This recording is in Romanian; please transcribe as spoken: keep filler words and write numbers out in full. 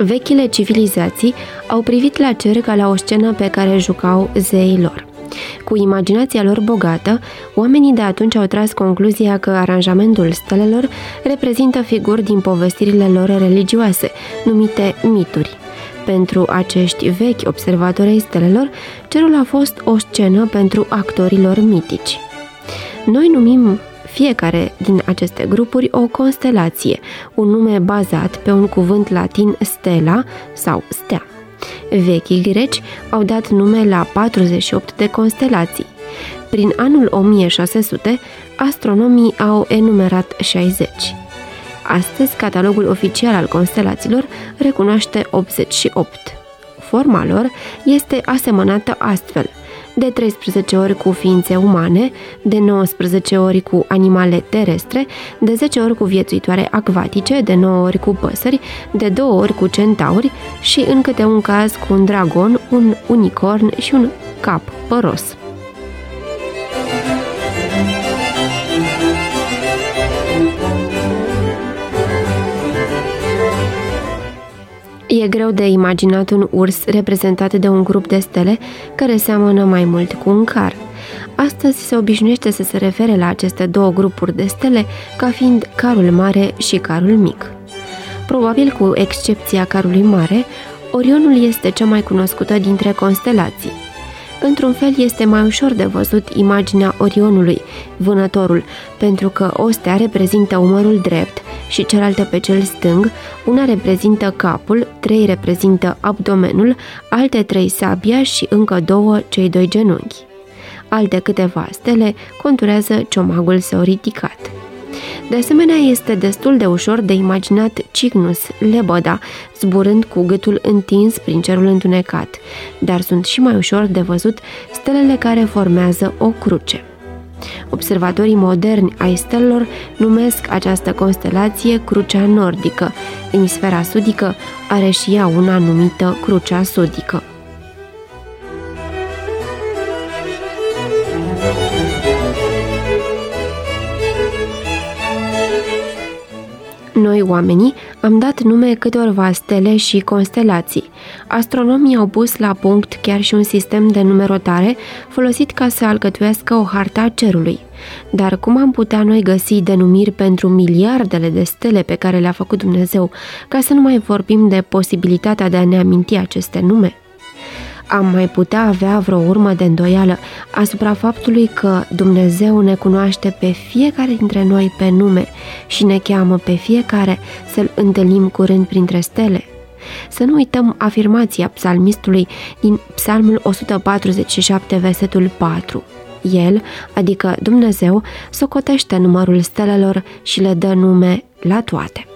Vechile civilizații au privit la cer ca la o scenă pe care jucau zeii lor. Cu imaginația lor bogată, oamenii de atunci au tras concluzia că aranjamentul stelelor reprezintă figuri din povestirile lor religioase, numite mituri. Pentru acești vechi observatori ai stelelor, cerul a fost o scenă pentru actorii lor mitici. Noi numim fiecare din aceste grupuri o constelație, un nume bazat pe un cuvânt latin stela sau stea. Vechii greci au dat nume la patruzeci și opt de constelații. Prin anul o mie șase sute, astronomii au enumerat șaizeci. Astăzi, catalogul oficial al constelațiilor recunoaște optzeci și opt. Forma lor este asemănată astfel: de treisprezece ori cu ființe umane, de nouăsprezece ori cu animale terestre, de zece ori cu viețuitoare acvatice, de nouă ori cu păsări, de două ori cu centauri și, în câte un caz, cu un dragon, un unicorn și un cap păros. E greu de imaginat un urs reprezentat de un grup de stele care seamănă mai mult cu un car. Astăzi se obișnuiește să se refere la aceste două grupuri de stele ca fiind carul mare și carul mic. Probabil cu excepția carului mare, Orionul este cea mai cunoscută dintre constelații. Într-un fel este mai ușor de văzut imaginea Orionului, vânătorul, pentru că o stea reprezintă umărul drept și cealaltă pe cel stâng, una reprezintă capul, trei reprezintă abdomenul, alte trei sabia și încă două cei doi genunchi. Alte câteva stele conturează ciomagul său ridicat. De asemenea, este destul de ușor de imaginat Cygnus, lebăda, zburând cu gâtul întins prin cerul întunecat, dar sunt și mai ușor de văzut stelele care formează o cruce. Observatorii moderni ai stelelor numesc această constelație Crucea Nordică. Emisfera sudică are și ea una numită Crucea Sudică. Noi, oamenii, am dat nume câtorva stele și constelații. Astronomii au pus la punct chiar și un sistem de numerotare folosit ca să alcătuiască o hartă a cerului. Dar cum am putea noi găsi denumiri pentru miliardele de stele pe care le-a făcut Dumnezeu, ca să nu mai vorbim de posibilitatea de a ne aminti aceste nume? Am mai putea avea vreo urmă de îndoială asupra faptului că Dumnezeu ne cunoaște pe fiecare dintre noi pe nume și ne cheamă pe fiecare să-L întâlnim curând printre stele? Să nu uităm afirmația psalmistului din Psalmul o sută patruzeci și șapte, versetul patru. El, adică Dumnezeu, socotește numărul stelelor și le dă nume la toate.